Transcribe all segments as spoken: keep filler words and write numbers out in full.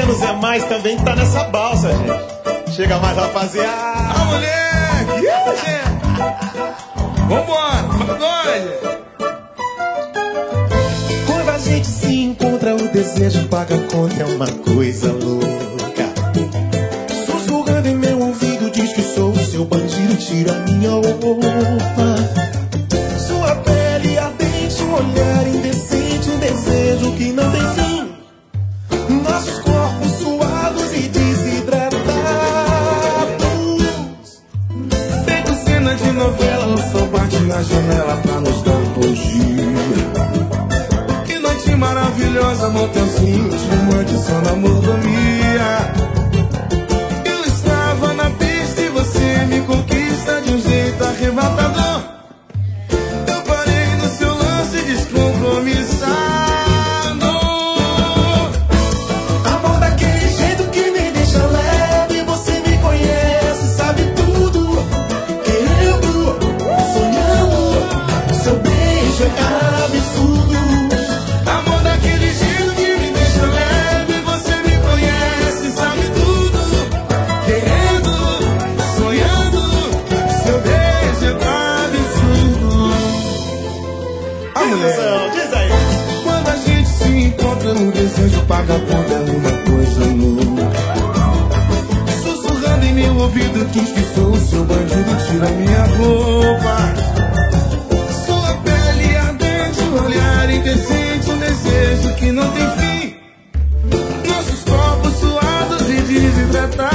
Menos é mais também tá nessa balsa, gente. Chega mais, rapaziada. Ah, moleque! Yeah, gente. Vambora, pagode! Quando a gente se encontra, o desejo paga a conta, é uma coisa louca. Sussurrando em meu ouvido, diz que sou o seu bandido, tira minha roupa. Sua pele ardente, um olhar indecente, um desejo que não tem fim. Nossos corpos suados e desidratados, feito cena de novela, o sol bate na janela pra nos dar um bom dia. Que noite maravilhosa, motelzinho, chamante só na mordomia. Eu estava na pista e você me conquista de um jeito arrebatador. Eu parei no seu lance descompromissado. O desejo paga a conta, é uma coisa louca. Sussurrando em meu ouvido, diz que sou o seu bandido, tira minha roupa. Sua pele ardente, um olhar indecente, um desejo que não tem fim. Nossos corpos suados e desidratados,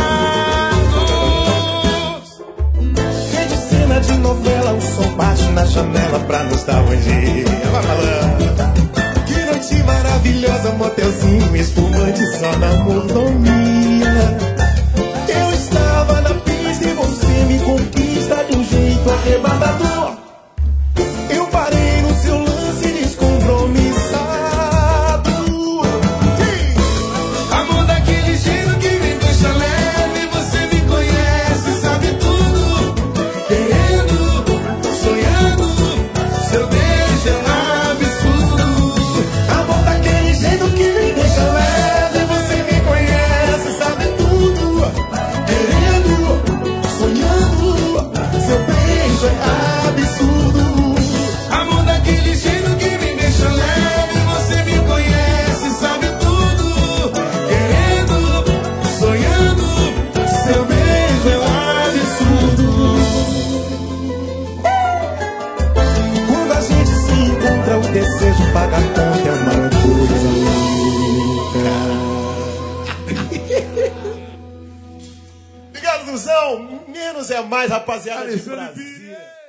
feito cena de novela, o sol bate na janela pra nos dar um dia. Vai falando. Que maravilhosa, motelzinho, espumante só na mordomia. Eu estava na pista e você me conquista de um jeito arrebatador. Eu parei no seu lance descompromissado. Amor daquele jeito que me deixa leve, você me conhece, sabe tudo. Querendo, sonhando, seu beijo é um absurdo. Amor daquele jeito que me deixa leve, você me conhece, sabe tudo. Querendo, sonhando, seu beijo é um absurdo. Quando a gente se encontra, o desejo paga a conta, é uma coisa louca. Obrigado, Duzão. Menos é mais, rapaziada de Brasília.